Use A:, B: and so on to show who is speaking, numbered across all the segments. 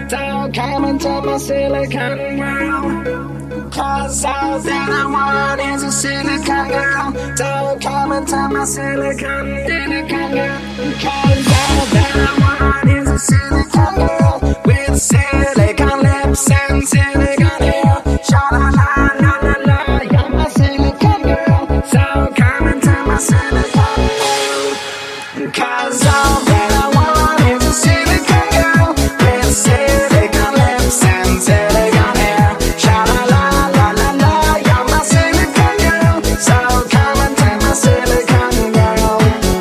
A: Don't come into my silicon world, 'cause all that I want is a silicon girl. Don't come into my silicon girl, 'cause all that I want is a silicon girl with silicon lips and silicon hair. Sha la la la la la, you're my silicon girl. So come into my silicon world, 'cause all that I want is a silicon girl with silicon lips and silicon hair. Sha la la la la la, you're my silicon girl. So come into my silicon world.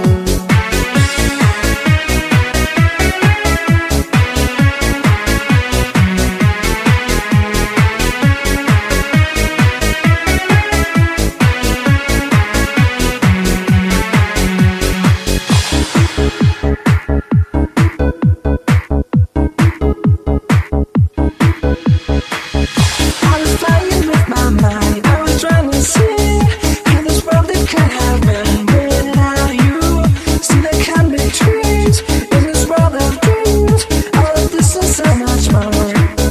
A: I was playing with my mind. I was trying to see how this world it could happen without you. See the kind of trees in this world of dreams. All of this and so much more.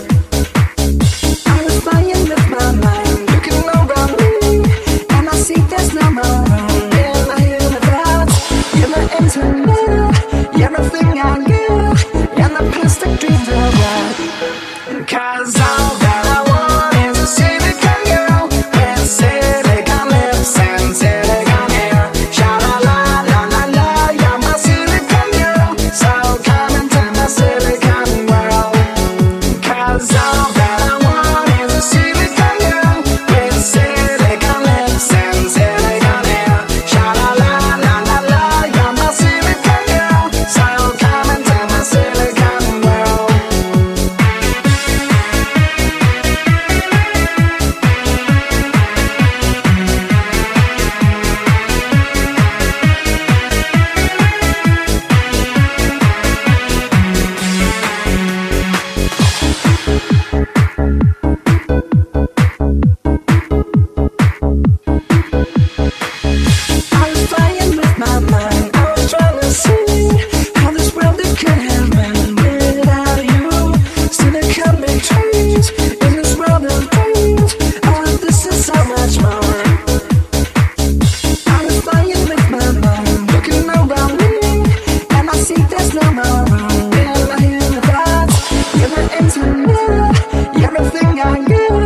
A: I was playing with my mind, looking over me, and I see there's no more room in my universe. You're my internet, you're everything I give, you're the plastic dreams of life. 'Cause all that I want is a silicon girl with silicon lips and silicon hair. Sha la la la la la, you're my silicon girl. So come into my silicon world. 'Cause all that I want is a silicon girl with silicon lips and silicon hair. Sha la la la la la, you're my silicon girl. So come into my silicon world. I was playing with my mind. I was trying to see how this world it could happen without you. See the comic trees in this world of dreams. All of this and so much more. I was playing with my mind, looking around me, and I see there's no more room in my universe. You're my internet, you're everything I give,